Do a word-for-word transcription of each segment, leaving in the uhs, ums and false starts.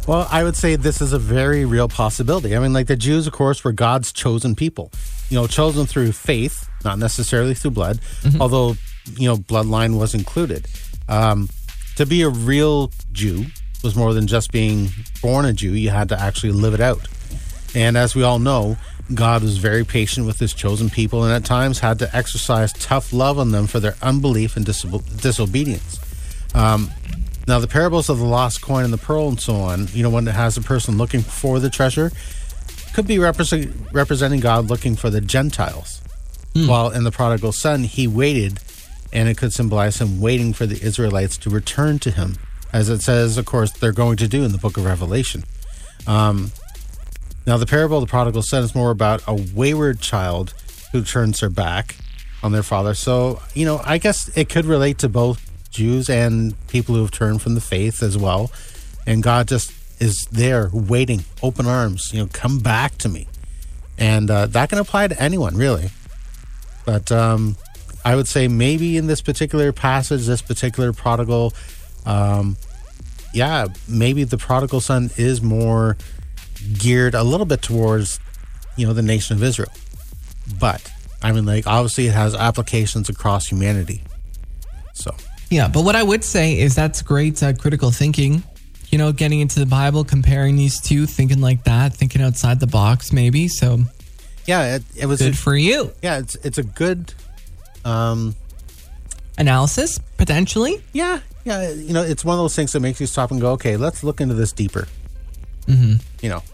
Well, I would say this is a very real possibility. I mean, like the Jews, of course, were God's chosen people, you know, chosen through faith, not necessarily through blood, mm-hmm. although, you know, bloodline was included. Um, to be a real Jew was more than just being born a Jew. You had to actually live it out. And as we all know, God was very patient with his chosen people and at times had to exercise tough love on them for their unbelief and disobe- disobedience. Um, now, the parables of the lost coin and the pearl and so on, you know, when it has a person looking for the treasure, could be represent- representing God looking for the Gentiles. Mm. While in the prodigal son, he waited, and it could symbolize him waiting for the Israelites to return to him, as it says, of course, they're going to do in the book of Revelation. Um, now, the parable of the prodigal son is more about a wayward child who turns their back on their father. So, you know, I guess it could relate to both Jews and people who have turned from the faith as well. And God just is there waiting, open arms, you know, come back to me. And uh, that can apply to anyone, really. But um, I would say maybe in this particular passage, this particular prodigal, um, yeah, maybe the prodigal son is more geared a little bit towards, you know, the nation of Israel. But, I mean, like, obviously it has applications across humanity. So... Yeah, but what I would say is that's great uh, critical thinking, you know, getting into the Bible, comparing these two, thinking like that, thinking outside the box maybe. So, yeah, it, it was good a, for you. Yeah, it's it's a good um, analysis, potentially. Yeah, yeah, you know, it's one of those things that makes you stop and go, okay, let's look into this deeper. Mm-hmm. You know.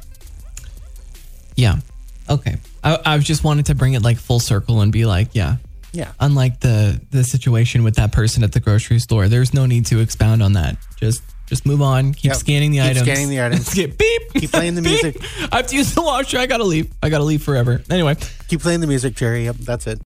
Yeah, okay. I, I just wanted to bring it like full circle and be like, yeah. Yeah. Unlike the the situation with that person at the grocery store, there's no need to expound on that. Just just move on. Keep yep. scanning the Keep items. scanning the items. Get beep. Keep playing the music. I have to use the washer. I gotta leave. I gotta leave forever. Anyway. Keep playing the music, Jerry. Yep, that's it.